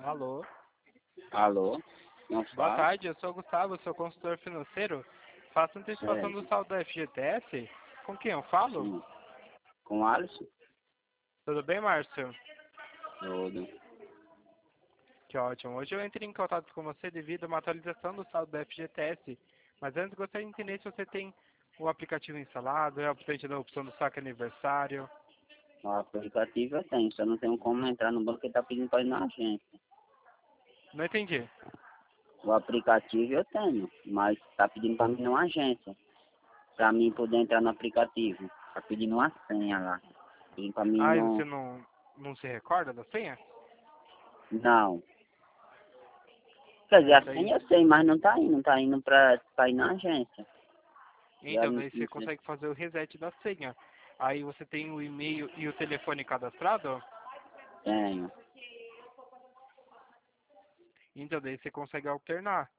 Alô, Alô? Não boa fala? tarde, eu sou o Gustavo, sou consultor financeiro. Faço antecipação do Certo. saldo da FGTS. Com quem eu falo? Sim. Com Alisson? Tudo bem, Márcio? Tudo. Que ótimo. Hoje eu entrei em contato com você devido a uma atualização do saldo da FGTS. Mas antes gostaria de entender se você tem o aplicativo instalado, é o presente da opção do saque aniversário. O aplicativo eu tenho, só não tenho como entrar no banco que tá pedindo para ir na agência. Não entendi. O aplicativo eu tenho, mas tá pedindo para mim numa agência. Para mim poder entrar no aplicativo. Tá pedindo uma senha lá. Pedindo para mim Ah, e você não. não se recorda da senha? Não. Quer dizer, a Daí, senha eu sei, mas não tá indo pra ir na agência. Já então, daí não você sei. consegue fazer o reset da senha. Aí você tem o e-mail e o telefone cadastrado? Tenho. Então daí você consegue alternar.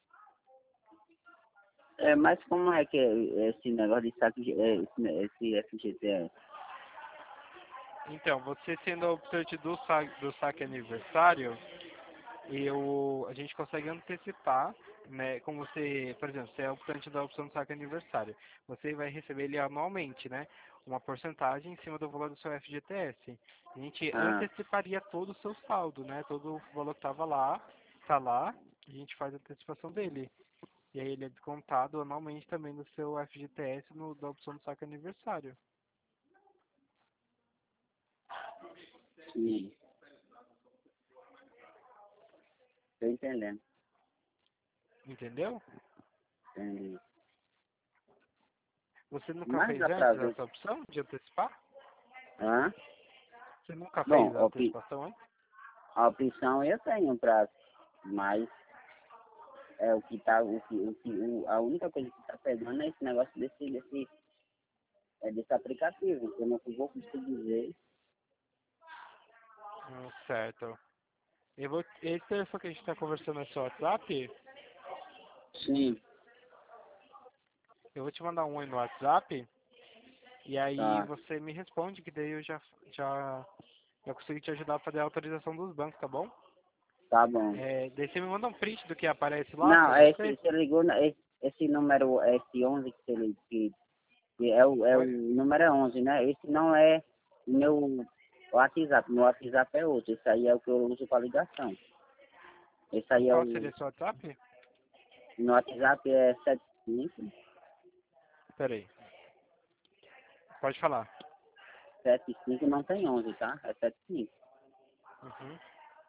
É, mas como é que é esse negócio de saque, esse FGTS? Então, você sendo a optante do saque aniversário, a gente consegue antecipar, né? Como você, por exemplo, você é optante da opção do saque aniversário. Você vai receber ele anualmente, né? Uma porcentagem em cima do valor do seu FGTS. A gente Ah, anteciparia todo o seu saldo, né? Todo o valor que estava lá, tá lá, a gente faz a antecipação dele. E aí ele é descontado anualmente também do seu FGTS da opção do saque aniversário. sim. Tô entendendo. Entendeu? Entendi. Você nunca Mas fez dá pra antes ver. essa opção de antecipar? Hã? Você nunca Bom, fez a antecipação antes? a opção eu tenho pra. Mas é o que tá. A única coisa que tá pegando é esse negócio desse aplicativo. Eu não vou conseguir dizer. Certo. Esse telefone que a gente está conversando é seu WhatsApp? Sim, Eu vou te mandar um oi no WhatsApp e aí tá. você me responde que daí eu já consigo te ajudar a fazer a autorização dos bancos, tá bom? Tá bom. Daí você me manda um print do que aparece lá Não, pra você? você ligou, esse número, esse 11 que é o Oi? número é 11, né? Esse não é o meu WhatsApp. Meu WhatsApp é outro. Esse aí é o que eu uso para ligação. Esse aí é Qual o. seria seu WhatsApp? Meu WhatsApp é 75 Peraí, pode falar. 75 não tem 11, tá? É 75, Uhum.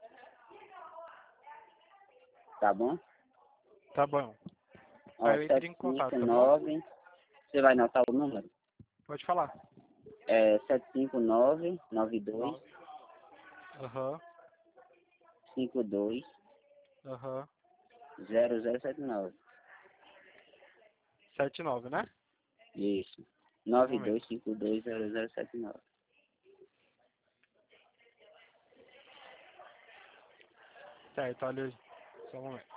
tá bom? Tá bom. Aí Ó, eu entrei sete em cinco contato, tá bom? nove Você vai anotar o número? Pode falar. É 759-92 9. Aham, 52 aham. 0079. 79, né? Isso. Só um momento. 92520079. Certo, olha. Só um momento.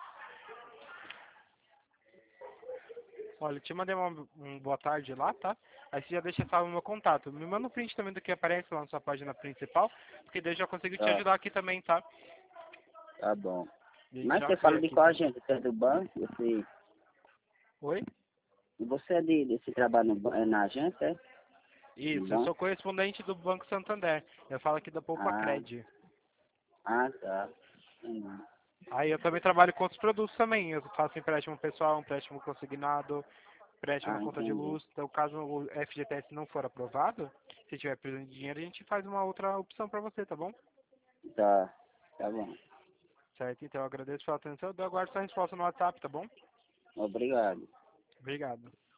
Olha, eu te mandei um boa tarde lá, tá? Aí você já deixa salvo o meu contato. Me manda um print também do que aparece lá na sua página principal, porque daí eu já consigo te Tá, ajudar aqui também, tá? tá bom. E a gente Mas já você vê fala de aqui qual também. agente? Você é do banco? Oi? Você é desse trabalho na agência, é? Do Isso, eu banco? sou correspondente do Banco Santander. Eu falo aqui da Poupa Ah, Cred. tá. Entendi. Aí eu também trabalho com outros produtos também. Eu faço empréstimo pessoal, empréstimo consignado, empréstimo na Ah, conta de entendi. luz. Então, caso o FGTS não for aprovado, se tiver precisando de dinheiro, a gente faz uma outra opção para você, tá bom? Tá, tá bom. Certo? Então, eu agradeço pela atenção. Eu aguardo sua resposta no WhatsApp, tá bom? Obrigado. Obrigado.